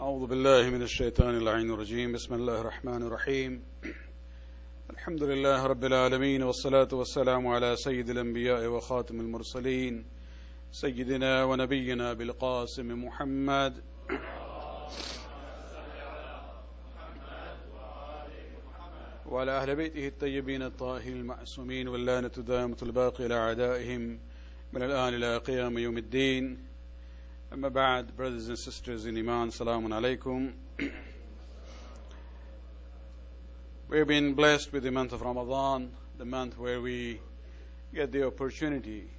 أعوذ بالله من الشيطان اللعين الرجيم بسم الله الرحمن الرحيم الحمد لله رب العالمين والصلاة والسلام على سيد الأنبياء وخاتم المرسلين سيدنا ونبينا بالقاسم محمد وعلى أهل بيته الطيبين الطاهرين المعصومين واللعنة الدائمة الباقية على أعدائهم من الآن إلى قيام يوم الدين. Amma ba'd, brothers and sisters in Iman, Salamun Alaikum. We've been blessed with the month of Ramadan, the month where we get the opportunity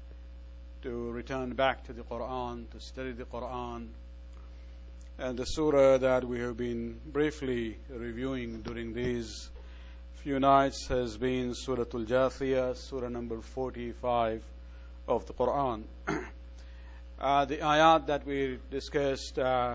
to return back to the Quran, to study the Quran. And the surah that we have been briefly reviewing during these few nights has been Surah Al-Jathiyah, surah number 45 of the Quran. The ayat that we discussed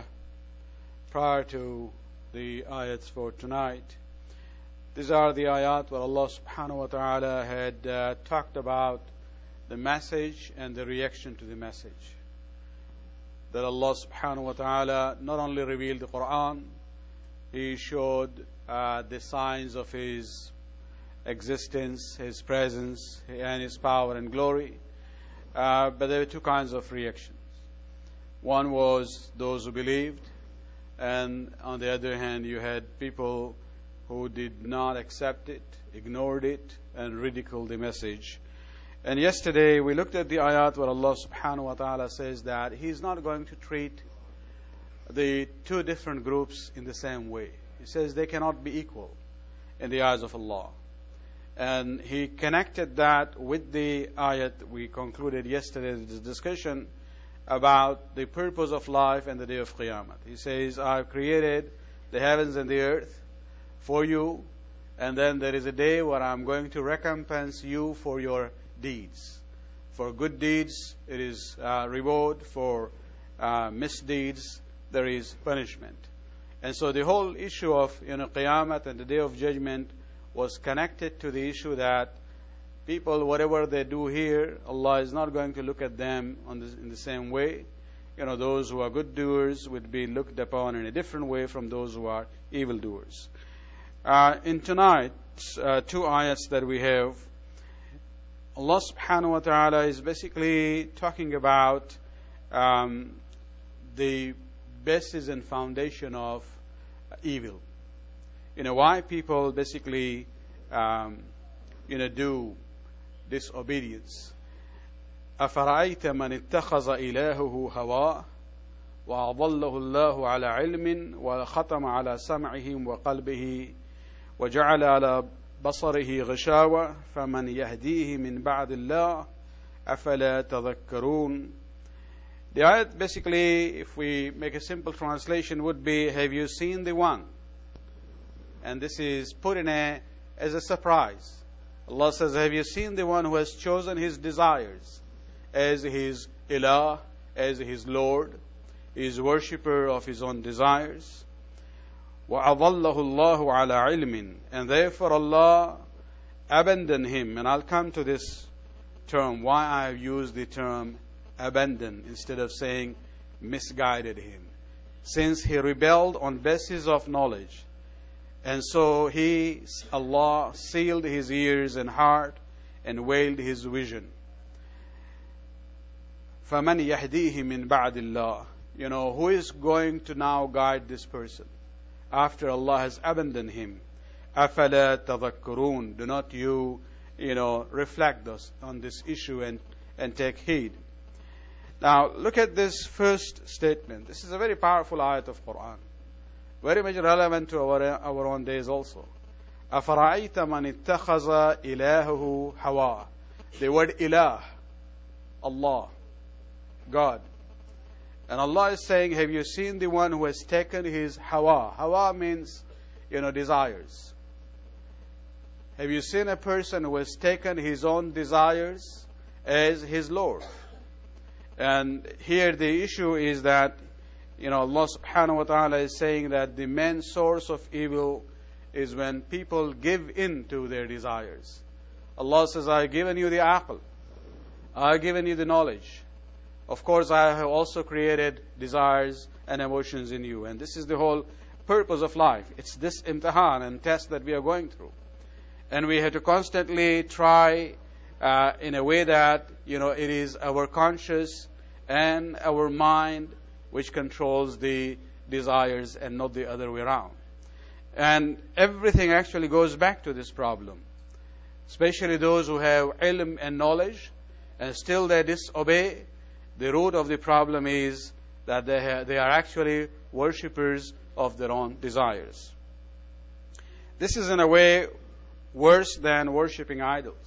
prior to the ayats for tonight, these are the ayat where Allah subhanahu wa ta'ala had talked about the message and the reaction to the message. That Allah subhanahu wa ta'ala not only revealed the Quran, He showed the signs of His existence, His presence, and His power and glory. But there were two kinds of reactions. One was those who believed, and on the other hand, you had people who did not accept it, ignored it, and ridiculed the message. And yesterday we looked at the ayat where Allah subhanahu wa ta'ala says that He's not going to treat the two different groups in the same way. He says they cannot be equal in the eyes of Allah. And He connected that with the ayat we concluded yesterday, this discussion about the purpose of life and the day of Qiyamah. He says, I've created the heavens and the earth for you, and then there is a day where I'm going to recompense you for your deeds. For good deeds, it is reward. For misdeeds, there is punishment. And so the whole issue of Qiyamah and the day of judgment was connected to the issue that people, whatever they do here, Allah is not going to look at them in the same way. Those who are good doers would be looked upon in a different way from those who are evil doers. In tonight's two ayats that we have, Allah subhanahu wa ta'ala is basically talking about the basis and foundation of evil. Why people basically do disobedience. أَفَرَأَيْتَ مَنِ اتَّخَذَ إِلَهُهُ هَوَاهُ وَأَضَلَّهُ اللَّهُ عَلَى عِلْمٍ وَخَتَمَ عَلى سَمْعِهِ وَقَلْبِهِ وَجَعَلَ عَلى بَصَرِهِ غِشَاوَةً فَمَنْ يَهْدِيهِ مِنْ بَعْدِ اللَّهِ أَفَلَا تَذَكَّرُونَ. The ayat basically, if we make a simple translation, would be, have you seen the one? And this is put in as a surprise. Allah says, have you seen the one who has chosen his desires as his ilah, as his Lord? He is worshipper of his own desires. وَأَضَلَّهُ اللَّهُ عَلَى عِلْمٍ. And therefore Allah abandoned him. And I'll come to this term, why I have used the term abandon instead of saying misguided him. Since he rebelled on basis of knowledge. And so Allah sealed his ears and heart and veiled his vision. فَمَنْ يَهْدِيهِ مِنْ بَعْدِ اللَّهِ. Who is going to now guide this person after Allah has abandoned him? أَفَلَا تَذَكَّرُونَ. Do not you reflect on this issue and take heed. Now look at this first statement. This is a very powerful ayat of Quran. Very much relevant to our own days also. أَفَرَأَيْتَ مَنِ اتَّخَذَ إِلَهُهُ هَوَاهُ. The word ilah, Allah, God. And Allah is saying, have you seen the one who has taken his hawa? Hawa means, desires. Have you seen a person who has taken his own desires as his Lord? And here the issue is that Allah subhanahu wa ta'ala is saying that the main source of evil is when people give in to their desires. Allah says, I have given you the aql. I have given you the knowledge. of course I have also created desires and emotions in you. And this is the whole purpose of life. It's this imtihan and test that we are going through. And we have to constantly try in a way that, it is our conscious and our mind which controls the desires and not the other way around. And everything actually goes back to this problem. Especially those who have ilm and knowledge and still they disobey. The root of the problem is that they are actually worshippers of their own desires. This is in a way worse than worshipping idols.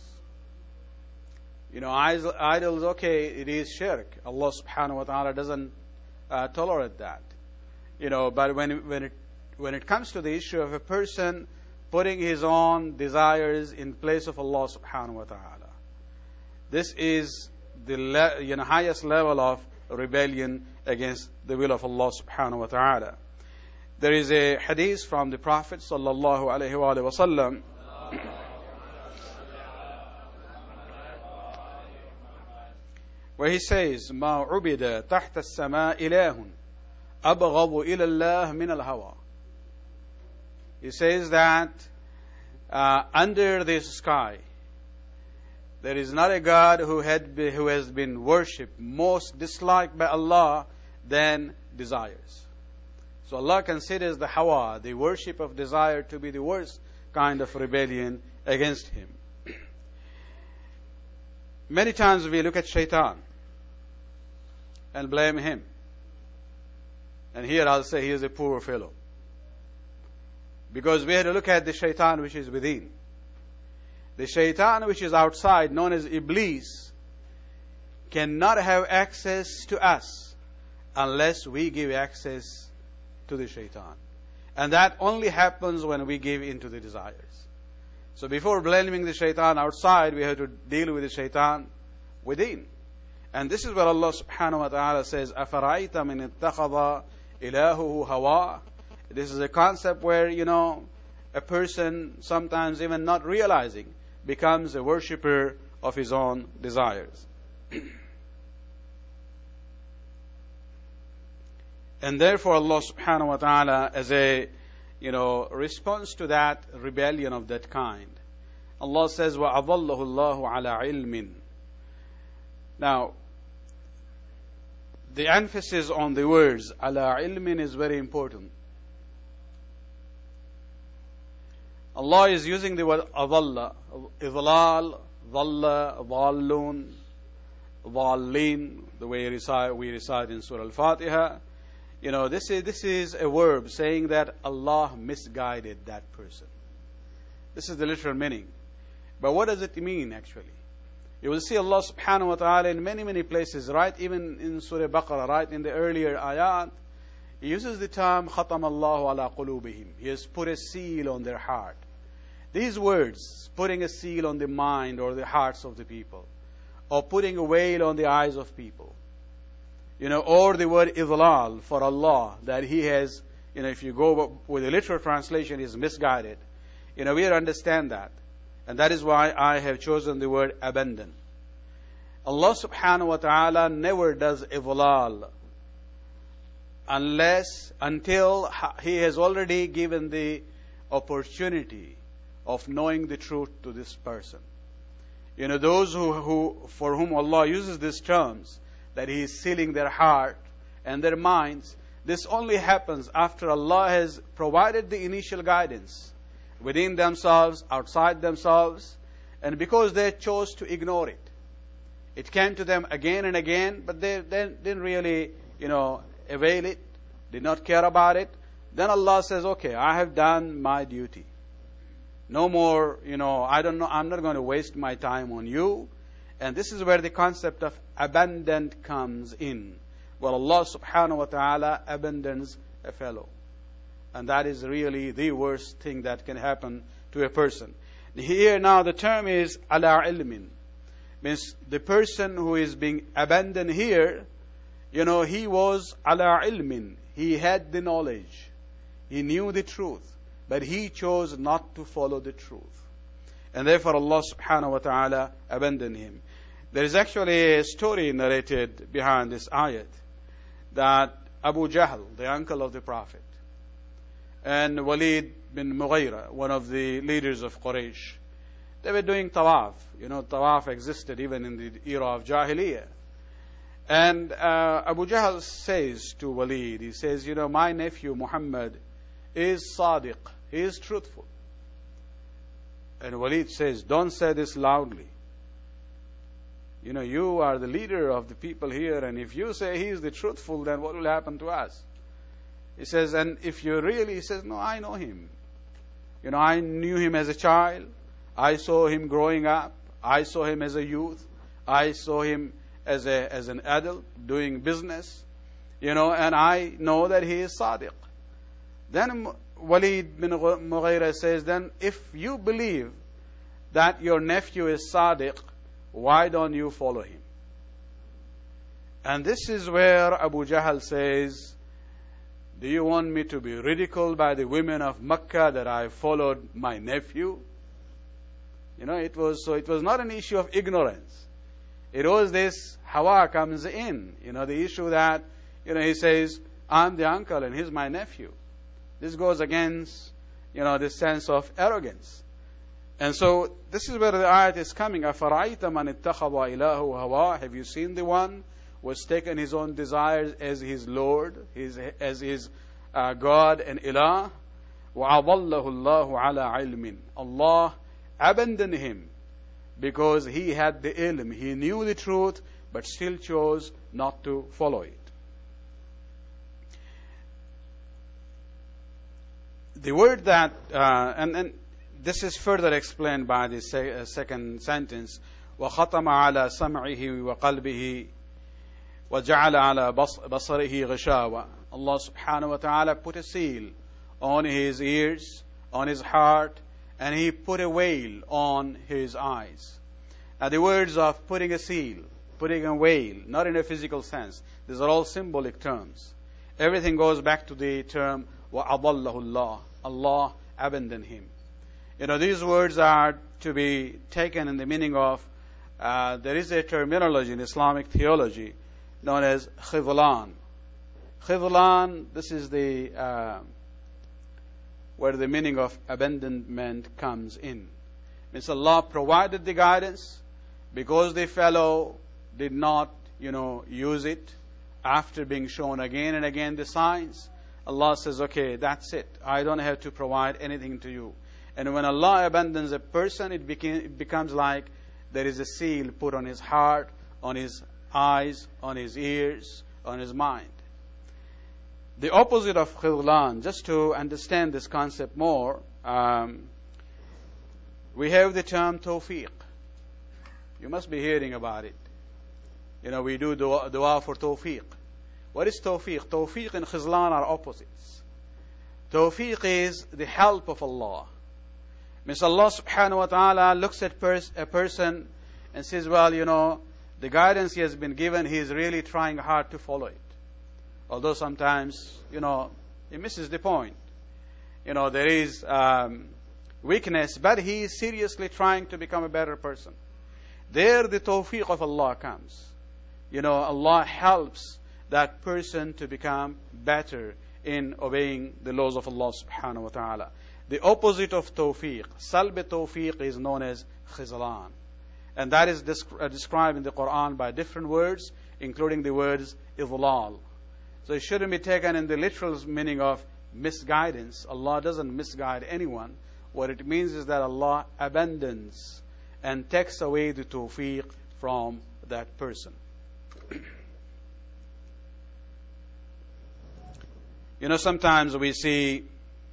Idols, okay, it is shirk. Allah subhanahu wa ta'ala doesn't tolerate that. But when it comes to the issue of a person putting his own desires in place of Allah subhanahu wa ta'ala, this is the highest level of rebellion against the will of Allah subhanahu wa ta'ala. There is a hadith from the Prophet sallallahu alaihi wa sallam where he says, "Ma ubida tahta as-sama ilahun abghadu ila Allah min al-hawa." He says that under this sky there is not a God who has been worshipped most disliked by Allah than desires. So Allah considers the hawa, the worship of desire, to be the worst kind of rebellion against Him. Many times we look at shaitan and blame him. And here I'll say he is a poor fellow. Because we have to look at the shaitan which is within. The shaitan which is outside, known as Iblis, cannot have access to us unless we give access to the shaitan. And that only happens when we give into the desires. So before blaming the shaitan outside, we have to deal with the shaitan within. And this is what Allah subhanahu wa ta'ala says, أَفَرَأَيْتَ مِنِ اتَّخَذَ إِلَهُهُ هَوَاهُ. This is a concept where, a person, sometimes even not realizing, becomes a worshipper of his own desires. And therefore Allah subhanahu wa ta'ala, as a response to that rebellion of that kind, Allah says, وَأَضَلَّهُ اللَّهُ عَلَى عِلْمٍ. Now, the emphasis on the words ala ilmin is very important. Allah is using the word adalla, idlal, dhalla, dhallun, dhallin, the way we recite in Surah Al-Fatiha. This is a verb saying that Allah misguided that person. This is the literal meaning. But what does it mean actually? You will see Allah subhanahu wa ta'ala in many, many places, right? Even in Surah Baqarah, right? In the earlier ayat, He uses the term خَطَمَ اللَّهُ عَلَىٰ قُلُوبِهِمْ. He has put a seal on their heart. These words, putting a seal on the mind or the hearts of the people, or putting a veil on the eyes of people, or the word idlal for Allah, that He has, if you go with the literal translation, is misguided. We understand that. And that is why I have chosen the word abandon. Allah subhanahu wa ta'ala never does idlal until He has already given the opportunity of knowing the truth to this person. Those for whom Allah uses these terms, that He is sealing their heart and their minds, this only happens after Allah has provided the initial guidance within themselves, outside themselves, and because they chose to ignore it. It came to them again and again, but they didn't really, avail it, did not care about it. Then Allah says, okay, I have done my duty. No more, I'm not going to waste my time on you. And this is where the concept of abandoned comes in. Well, Allah subhanahu wa ta'ala abandons a fellow. And that is really the worst thing that can happen to a person. Here now the term is ala ilmin. Means the person who is being abandoned here, he was ala ilmin. He had the knowledge. He knew the truth. But he chose not to follow the truth. And therefore Allah subhanahu wa ta'ala abandoned him. There is actually a story narrated behind this ayat that Abu Jahl, the uncle of the Prophet, and Walid bin Mughira, one of the leaders of Quraysh, they were doing tawaf. Tawaf existed even in the era of Jahiliyyah. And Abu Jahl says to Walid, he says, my nephew Muhammad is sadiq, he is truthful. And Walid says, don't say this loudly. You are the leader of the people here, and if you say he is the truthful, then what will happen to us? He says, and if you really, he says, no, I know him. I knew him as a child. I saw him growing up. I saw him as a youth. I saw him as an adult doing business. And I know that he is Sadiq. Then Walid bin Mughira says, then if you believe that your nephew is Sadiq, why don't you follow him? And this is where Abu Jahl says, do you want me to be ridiculed by the women of Mecca that I followed my nephew? It was not an issue of ignorance. It was this hawa comes in. The issue that, he says, I'm the uncle and he's my nephew. This goes against, this sense of arrogance. And so, this is where the ayat is coming. أَفَرَأَيْتَ مَنِ اتَّخَذَ إِلَهُ هَوَاهُ. Have you seen the one who has taken his own desires as his Lord, as his God and Ilah? وَأَضَلَّهُ اللَّهُ عَلَى عِلْمٍ. Allah abandoned him because he had the ilm. He knew the truth, but still chose not to follow it. The word that, and this is further explained by the second sentence, وَخَتَمَ عَلَى سَمْعِهِ وَقَلْبِهِ وَجَعَلَ عَلَى بَصَرِهِ غِشَاوَةً. Allah subhanahu wa ta'ala put a seal on his ears, on his heart, and he put a veil on his eyes. Now the words of putting a seal, putting a veil, not in a physical sense, these are all symbolic terms. Everything goes back to the term وَأَضَلَّهُ اللَّهُ. Allah abandoned him. These words are to be taken in the meaning of, there is a terminology in Islamic theology known as khidlan. Khidlan, this is where the meaning of abandonment comes in. Means Allah provided the guidance because the fellow did not, use it after being shown again and again the signs. Allah says, okay, that's it. I don't have to provide anything to you. And when Allah abandons a person, it becomes like there is a seal put on his heart, on his eyes, on his ears, on his mind. The opposite of khidlan, just to understand this concept more, we have the term tawfiq. You must be hearing about it. We do dua for tawfiq. What is tawfiq? Tawfiq and khizlan are opposites. Tawfiq is the help of Allah. Means Allah subhanahu wa ta'ala looks at a person and says, well, the guidance he has been given, he is really trying hard to follow it. Although sometimes, he misses the point. There is weakness, but he is seriously trying to become a better person. There the tawfiq of Allah comes. Allah helps that person to become better in obeying the laws of Allah subhanahu wa ta'ala. The opposite of tawfiq, salb tawfiq, is known as khizlan. And that is described in the Quran by different words, including the words idlal. So it shouldn't be taken in the literal meaning of misguidance. Allah doesn't misguide anyone. What it means is that Allah abandons and takes away the tawfiq from that person. Sometimes we see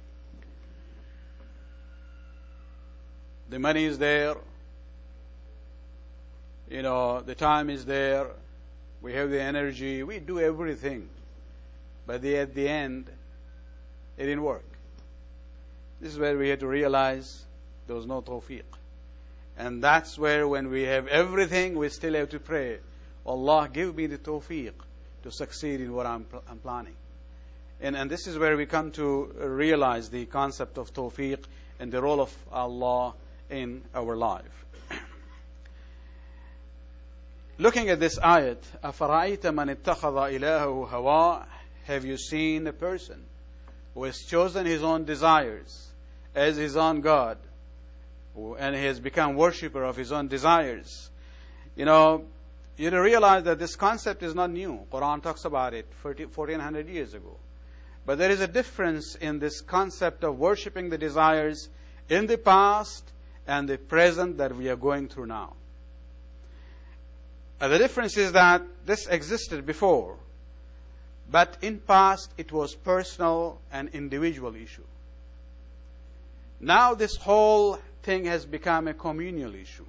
the money is there, the time is there, we have the energy, we do everything. But at the end, it didn't work. This is where we have to realize there was no tawfiq. And that's where when we have everything, we still have to pray, Allah, give me the tawfiq to succeed in what I'm planning. And this is where we come to realize the concept of tawfiq and the role of Allah in our life. looking at this ayat, أَفَرَأَيْتَ مَنِ اتَّخَذَ إِلَهَهُ هَوَاهُ, have you seen a person who has chosen his own desires as his own God, and he has become worshipper of his own desires? You realize that this concept is not new. Quran talks about it 1400 years ago. But there is a difference in this concept of worshipping the desires in the past and the present that we are going through now. The difference is that this existed before, but in past it was personal and individual issue. Now this whole thing has become a communal issue.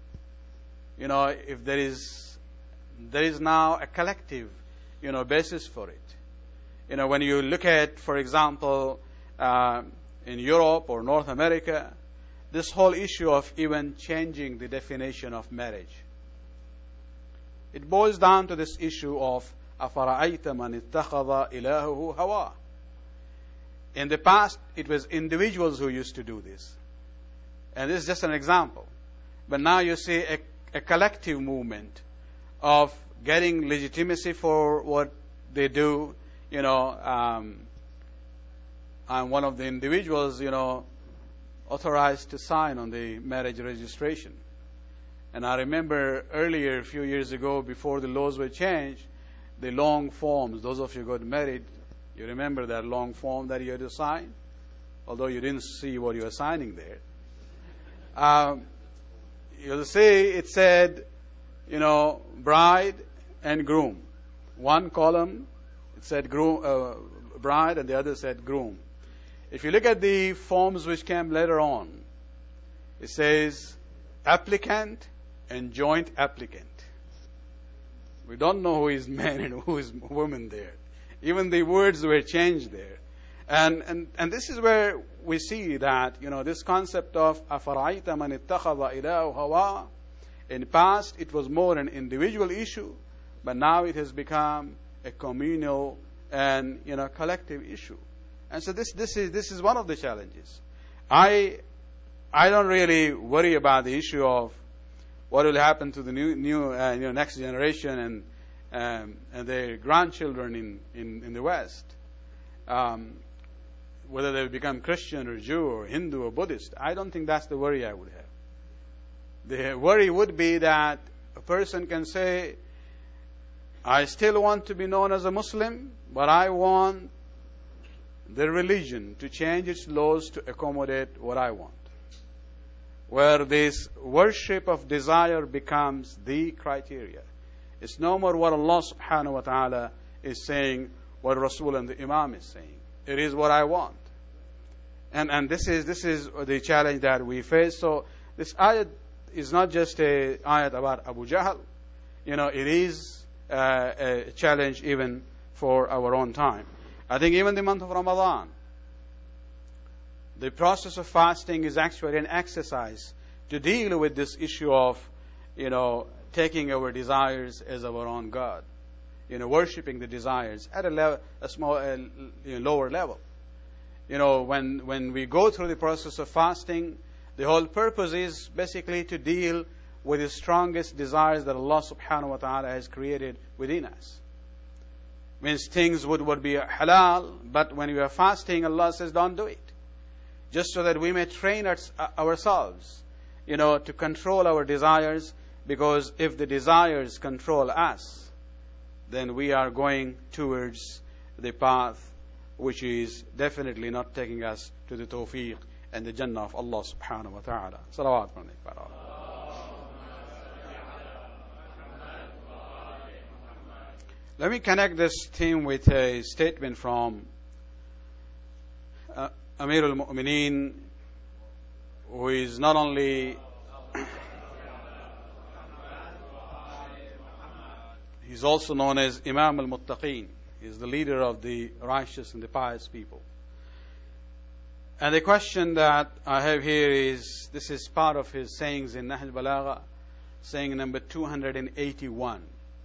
If there is now a collective, basis for it. When you look at, for example, in Europe or North America, this whole issue of even changing the definition of marriage, it boils down to this issue of أَفَرَأَيْتَ مَنِ اتَّخَذَ إِلَهُهُ هَوَاهُ. In the past, it was individuals who used to do this. And this is just an example. But now you see a collective movement of getting legitimacy for what they do. I'm one of the individuals, authorized to sign on the marriage registration. And I remember earlier, a few years ago, before the laws were changed, the long forms, those of you who got married, you remember that long form that you had to sign? Although you didn't see what you were signing there. You'll see it said, bride and groom. One column, it said bride, and the other said groom. If you look at the forms which came later on, it says applicant and joint applicant. We don't know who is man and who is woman there. Even the words were changed there. And this is where we see that, this concept of أَفَرَأَيْتَ مَنِ اتَّخَذَ إِلَهُ هَوَاهُ, in the past it was more an individual issue, but now it has become a communal and collective issue. And so this is one of the challenges. I don't really worry about the issue of what will happen to the new next generation and their grandchildren in the West. Whether they become Christian or Jew or Hindu or Buddhist, I don't think that's the worry I would have. The worry would be that a person can say, I still want to be known as a Muslim, but I want the religion to change its laws to accommodate what I want. Where this worship of desire becomes the criteria. It's no more what Allah subhanahu wa ta'ala is saying, what Rasul and the Imam is saying. It is what I want. And this is the challenge that we face. So this ayat is not just a ayat about Abu Jahl. It is a challenge even for our own time. I think even the month of Ramadan, the process of fasting is actually an exercise to deal with this issue of, taking our desires as our own God. Worshipping the desires at a lower level. When we go through the process of fasting, the whole purpose is basically to deal with the strongest desires that Allah subhanahu wa ta'ala has created within us. Means things would be halal, but when we are fasting, Allah says don't do it. Just so that we may train ourselves, to control our desires, because if the desires control us, then we are going towards the path which is definitely not taking us to the tawfiq and the Jannah of Allah subhanahu wa ta'ala. Salawat alayhi. Let me connect this theme with a statement from Amir al-Mu'mineen, who is not only he's also known as Imam al-Muttaqeen. He's the leader of the righteous and the pious people. And the question that I have here is, this is part of his sayings in Nahj Balagha, saying number 281.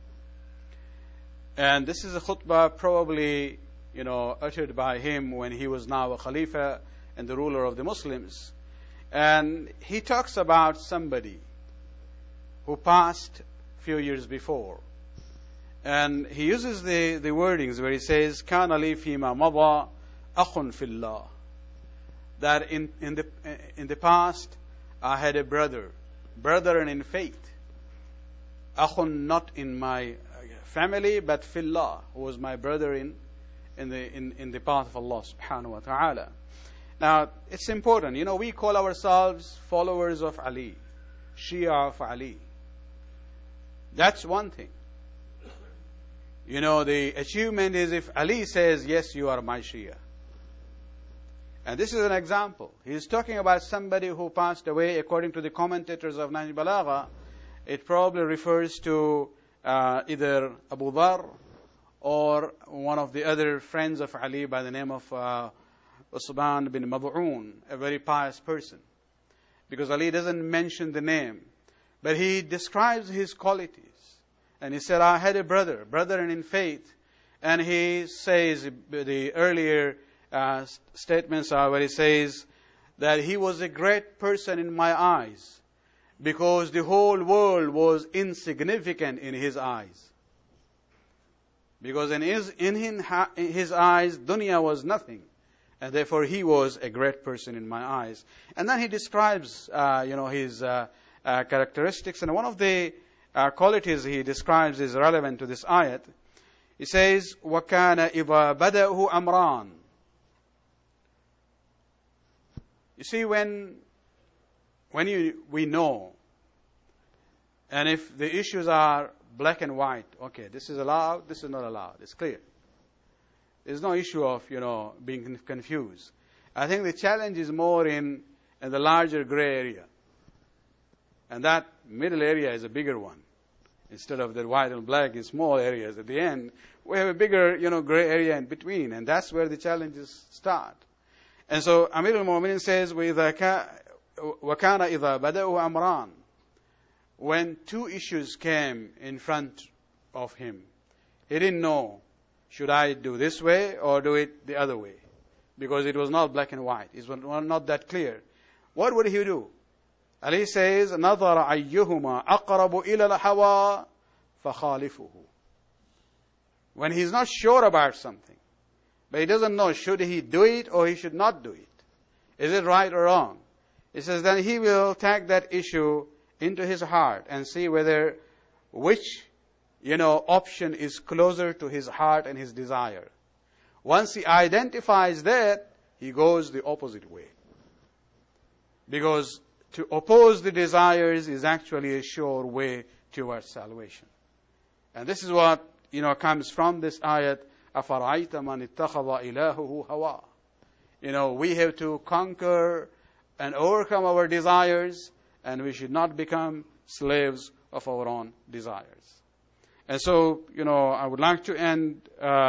And this is a khutbah probably, uttered by him when he was now a Khalifa and the ruler of the Muslims. And he talks about somebody who passed few years before. And he uses the wordings where he says, كَانَ لِي فِي مَا مَضَى أَخٌ فِي اللَّهِ. That in the past, I had a brother and in faith. أخٌ, not in my family, but فِي اللَّهِ, who was my brother in the path of Allah subhanahu wa ta'ala. Now, it's important. We call ourselves followers of Ali, Shia of Ali. That's one thing. The achievement is if Ali says, yes, you are my Shia. And this is an example. He's talking about somebody who passed away. According to the commentators of Nahj Balagha, it probably refers to either Abu Dharr or one of the other friends of Ali by the name of Usman bin Mad'un, a very pious person. Because Ali doesn't mention the name, but he describes his qualities. And he said, I had a brother and in faith. And he says, the earlier statements are where he says that he was a great person in my eyes because the whole world was insignificant in his eyes. Because in his eyes, dunya was nothing. And therefore he was a great person in my eyes. And then he describes, his characteristics. And one of the qualities he describes is relevant to this ayat. He says, وَكَانَ إِذَا بَدَأُهُ أَمْرًا. You see, when we know, and if the issues are black and white, okay, this is allowed, this is not allowed, it's clear. There's no issue of, being confused. I think the challenge is more in the larger gray area. And that middle area is a bigger one. Instead of the white and black in small areas at the end, we have a bigger, gray area in between. And that's where the challenges start. And so Amir al-Mu'minin says, وَكَانَ إِذَا بَدَأُوا أَمْرًا. When two issues came in front of him, he didn't know, should I do this way or do it the other way? Because it was not black and white. It was not that clear. What would he do? Ali says, نَظَرَ أَيُّهُمَا أَقْرَبُ إِلَى الْحَوَىٰ فَخَالِفُهُ. When he's not sure about something, but he doesn't know, should he do it or he should not do it? Is it right or wrong? He says, then he will take that issue into his heart and see whether which, option is closer to his heart and his desire. Once he identifies that, he goes the opposite way. Because to oppose the desires is actually a sure way towards salvation. And this is what, comes from this ayat, أَفَرَأَيْتَ مَنِ اتَّخَذَ إِلَهُهُ هَوَىٰ. We have to conquer and overcome our desires, and we should not become slaves of our own desires. And so, I would like to end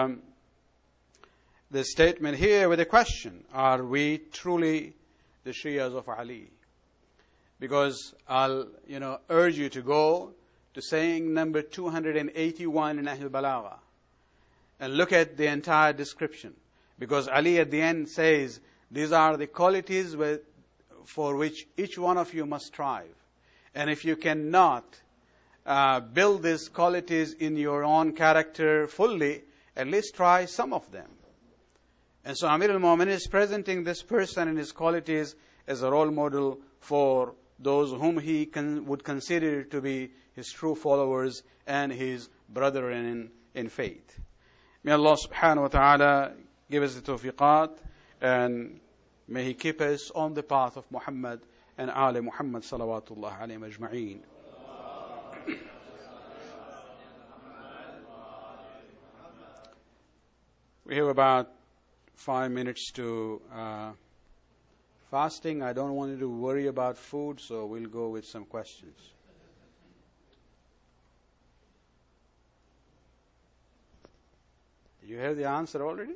this statement here with a question. Are we truly the Shias of Ali? Because I'll, urge you to go to saying number 281 in Nahj Balagha and look at the entire description. Because Ali at the end says, these are the qualities for which each one of you must strive. And if you cannot build these qualities in your own character fully, at least try some of them. And so Amir al-Mu'minin is presenting this person and his qualities as a role model for those whom he would consider to be his true followers and his brethren in faith. May Allah subhanahu wa ta'ala give us the tawfiqat, and may He keep us on the path of Muhammad and Ali Muhammad salawatullah alayhim ajma'een. We have about 5 minutes to fasting. I don't want you to worry about food, so we'll go with some questions. You have the answer already?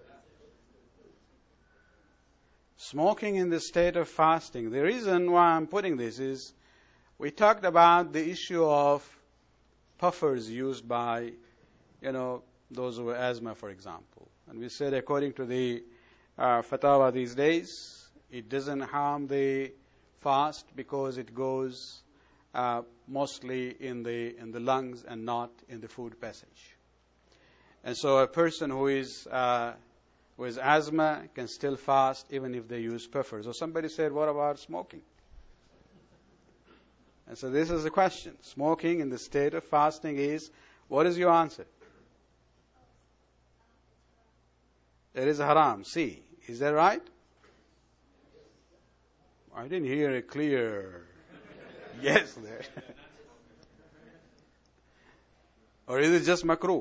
Smoking in the state of fasting. The reason why I'm putting this is we talked about the issue of puffers used by, those who have asthma, for example. And we said according to the fatwa these days, it doesn't harm the fast because it goes mostly in the lungs and not in the food passage. And so a person who is with asthma can still fast even if they use puffers. So somebody said, what about smoking? And so this is the question. Smoking in the state of fasting is, what is your answer? It is haram. See, is that right? I didn't hear a clear yes there. Or is it just makruh?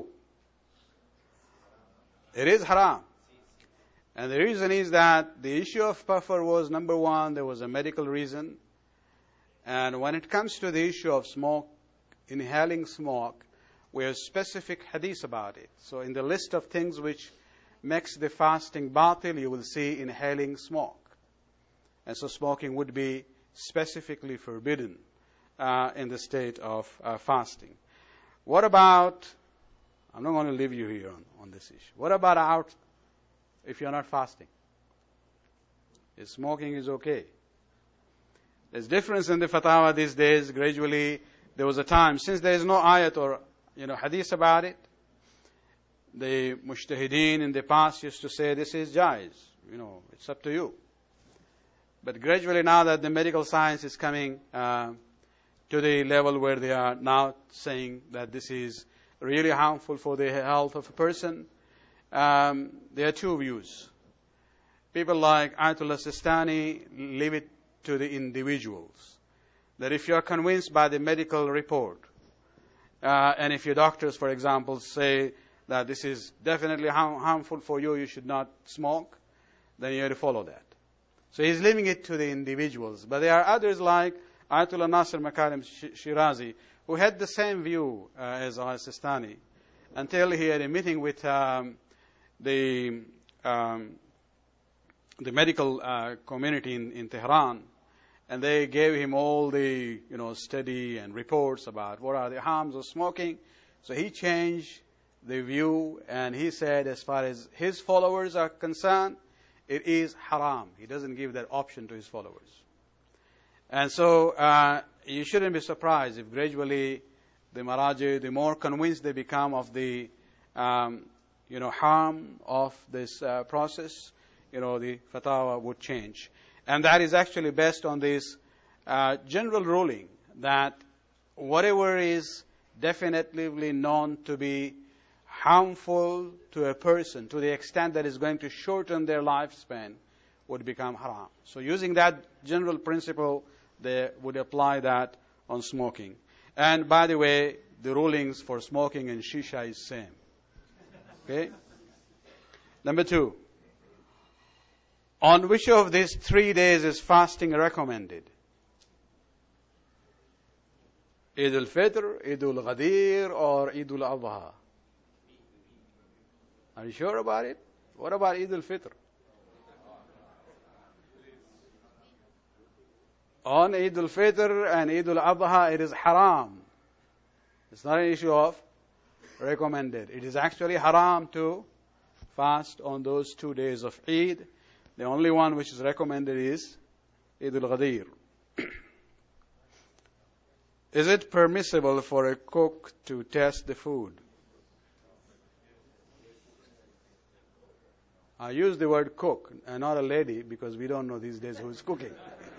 It is haram. And the reason is that the issue of puffer was, number one, there was a medical reason. And when it comes to the issue of smoke, inhaling smoke, we have specific hadith about it. So in the list of things which makes the fasting batil, you will see inhaling smoke. And so smoking would be specifically forbidden in the state of fasting. What about, I'm not going to leave you here on this issue. What about out if you're not fasting? Is smoking is okay? There's difference in the fatwa these days. Gradually, there was a time, since there is no ayat or hadith about it, the mujtahideen in the past used to say this is jaiz. It's up to you. But gradually now that the medical science is coming to the level where they are now saying that this is really harmful for the health of a person, there are two views. People like Ayatollah Sistani leave it to the individuals. That if you are convinced by the medical report, and if your doctors, for example, say that this is definitely harmful for you, you should not smoke, then you have to follow that. So he's leaving it to the individuals. But there are others like Ayatollah Nasir Makarim Shirazi, who had the same view as Al-Sistani, until he had a meeting with the medical community in Tehran, and they gave him all the study and reports about what are the harms of smoking. So he changed the view, and he said, as far as his followers are concerned, it is haram. He doesn't give that option to his followers. And so you shouldn't be surprised if gradually the Maraji, the more convinced they become of the harm of this process, the fatwa would change. And that is actually based on this general ruling that whatever is definitely known to be harmful to a person to the extent that is going to shorten their lifespan would become haram. So using that general principle, they would apply that on smoking. And by the way, the rulings for smoking and shisha is same. Okay? Number 2. On which of these 3 days is fasting recommended? Eid al-Fitr, Eid al-Ghadir, or Eid al-Adha? Are you sure about it? What about Eid al-Fitr? On Eid al-Fitr and Eid al-Adha, it is haram. It's not an issue of recommended. It is actually haram to fast on those 2 days of Eid. The only one which is recommended is Eid al-Ghadir. Is it permissible for a cook to test the food? I use the word cook and not a lady because we don't know these days who's cooking.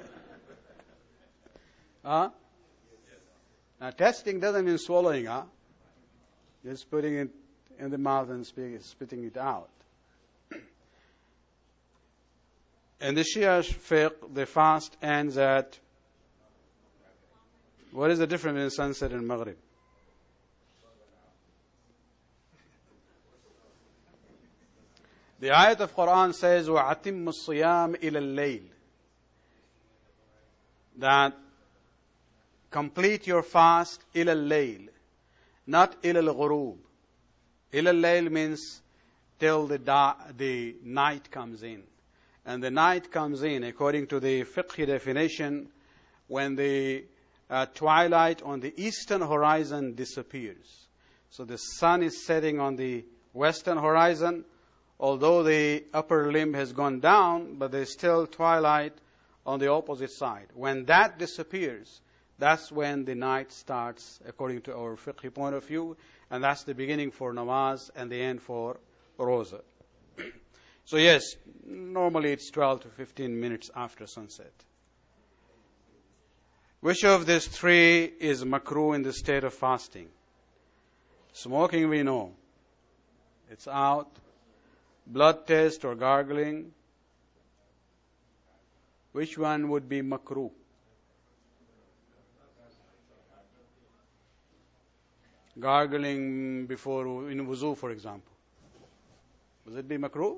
Now, testing doesn't mean swallowing, just putting it in the mouth and spitting it out. In the Shia fiqh, the fast ends at, what is the difference between sunset and Maghrib? The ayat of Quran says, وَأَتِمُّ الصِّيَامِ إِلَى اللَّيْلِ, that complete your fast إِلَى اللَّيْلِ, not إِلَى الْغُرُوب. إِلَى اللَّيْلِ means till the night comes in. And the night comes in, according to the fiqh definition, when the twilight on the eastern horizon disappears. So the sun is setting on the western horizon, although the upper limb has gone down, but there's still twilight on the opposite side. When that disappears, That's when the night starts, according to our fiqh point of view, and that's the beginning for namaz and the end for roza. So yes, normally it's 12 to 15 minutes after sunset. Which of these three is makruh in the state of fasting? Smoking, we know. It's out. Blood test or gargling. Which one would be makruh? Gargling before in wuzu, for example. Would it be makruh?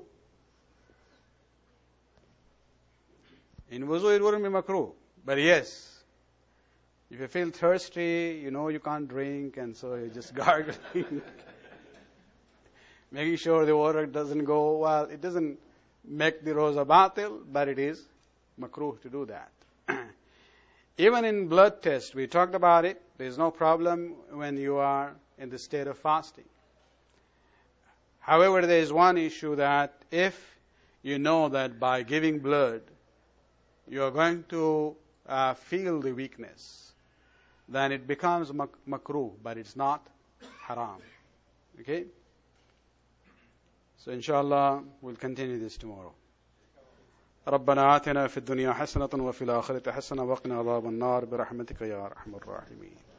In wuzu, it wouldn't be makruh. But yes, if you feel thirsty, you know you can't drink, and so you just gargling. Making sure the water doesn't go, well, it doesn't make the roza batil, but it is makruh to do that. Even in blood test, we talked about it. There's no problem when you are in the state of fasting. However, there is one issue that if you know that by giving blood, you are going to feel the weakness, then it becomes makruh, but it's not haram. Okay? So inshallah, we'll continue this tomorrow. ربنا آتنا في الدنيا حسنة وفي الآخرة حسنة وقنا عذاب النار برحمتك يا أرحم الراحمين.